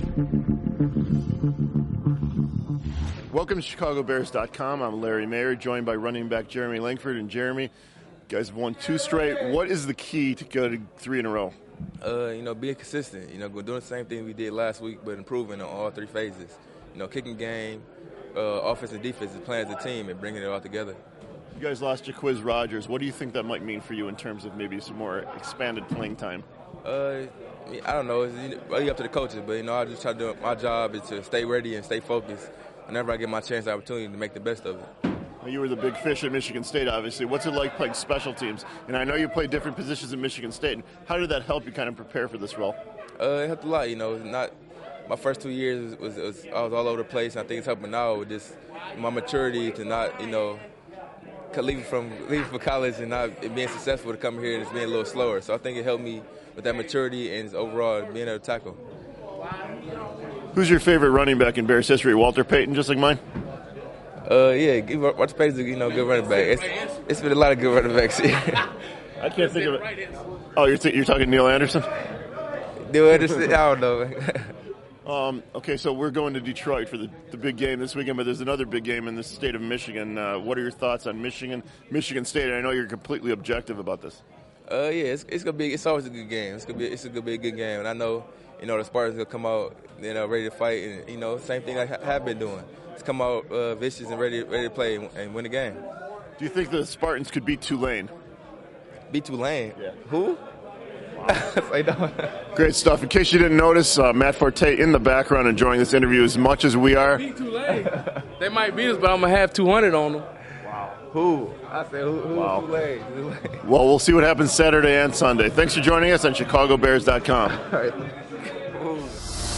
Welcome to ChicagoBears.com. I'm Larry Mayer, joined by running back Jeremy Langford. And Jeremy, you guys have won 2 straight. What is the key to go to 3 in a row? Being consistent. Doing the same thing we did last week, but improving on all 3 phases. Kicking game, offense and defense, is playing as a team and bringing it all together. You guys lost Jaquiz Rogers. What do you think that might mean for you in terms of maybe some more expanded playing time? I don't know. It's really up to the coaches, but I just try to do my job is to stay ready and stay focused whenever I get my chance, opportunity to make the best of it. You were the big fish at Michigan State, obviously. What's it like playing special teams? And I know you played different positions at Michigan State. How did that help you kind of prepare for this role? It helped a lot. It's not my first 2 years I was all over the place. And I think it's helping now with just my maturity to not leaving from college and not being successful to come here and just being a little slower. So I think it helped me with that maturity and overall being able to tackle. Who's your favorite running back in Bears history? Walter Payton, just like mine? Walter Payton's a good running back. It's been a lot of good running backs here. I can't think of it. Oh, you're talking Neil Anderson? Neil Anderson? I don't know. Okay, so we're going to Detroit for the big game this weekend, but there's another big game in the state of Michigan. What are your thoughts on Michigan State? And I know you're completely objective about this. It's gonna be. It's always a good game. It's gonna be a good game, and I know the Spartans gonna come out ready to fight, and same thing I have been doing. Just come out vicious and ready to play and win the game. Do you think the Spartans could beat Tulane? Beat Tulane? Yeah. Who? Great stuff. In case you didn't notice, Matt Forte in the background enjoying this interview as much as we are. Beat Tulane. They might beat us, but I'm going to have 200 on them. Wow. Who? I said who? Wow. Tulane. Well, we'll see what happens Saturday and Sunday. Thanks for joining us on ChicagoBears.com. All right.